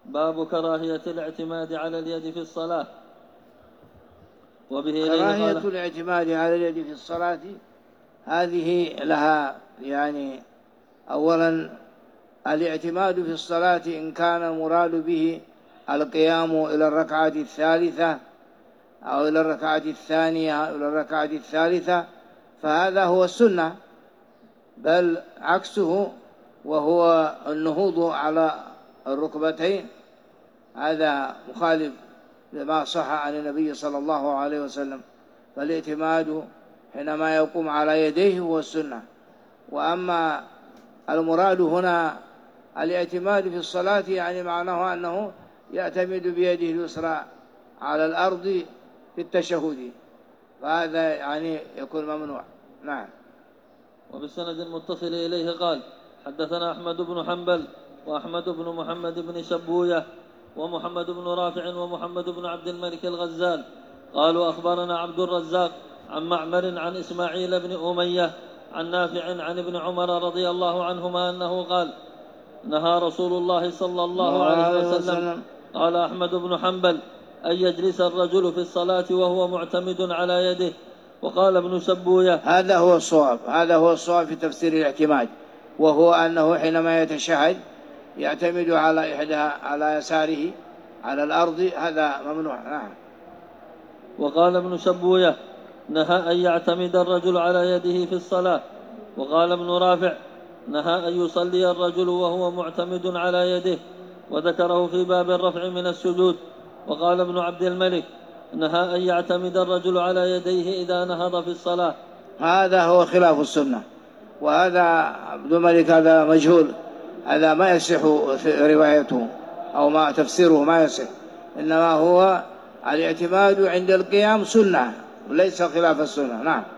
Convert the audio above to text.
باب كراهية الاعتماد على اليد في الصلاة. وبه كراهية الاعتماد على اليد في الصلاة هذه لها يعني أولا الاعتماد في الصلاة إن كان المراد به القيام إلى الركعة الثالثة أو إلى الركعة الثانية أو إلى الركعة الثالثة فهذا هو السنة، بل عكسه وهو النهوض على الركبتين، هذا مخالف لما صح عن النبي صلى الله عليه وسلم. فالاعتماد حينما يقوم على يديه هو السنة. وأما المراد هنا الاعتماد في الصلاة يعني معناه أنه يعتمد بيده اليسرى على الأرض في التشهد، فهذا يعني يكون ممنوع. نعم. وبالسند المتصل إليه قال: حدثنا أحمد بن حنبل وأحمد بن محمد بن شبوية ومحمد بن رافع ومحمد بن عبد الملك الغزال قالوا: أخبرنا عبد الرزاق عن معمر عن إسماعيل بن أمية عن نافع عن ابن عمر رضي الله عنهما أنه قال: نهى رسول الله صلى الله عليه وسلم. قال أحمد بن حنبل: أن يجلس الرجل في الصلاة وهو معتمد على يده. وقال ابن شبوية: هذا هو الصواب، هذا هو الصواب في تفسير الاعتماد، وهو أنه حينما يتشهد يعتمد على إحدى على يساره على الأرض، هذا ممنوع. نعم. وقال ابن شبوية: نهى أن يعتمد الرجل على يده في الصلاة. وقال ابن رافع: نهى أن يصلي الرجل وهو معتمد على يده، وذكره في باب الرفع من السجود. وقال ابن عبد الملك: نهى أن يعتمد الرجل على يديه إذا نهض في الصلاة. هذا هو خلاف السنة، وهذا عبد الملك هذا مجهول، هذا ما يصح روايته أو ما تفسيره ما يصح، إنما هو الاعتماد عند القيام سنة وليس خلاف السنة. نعم.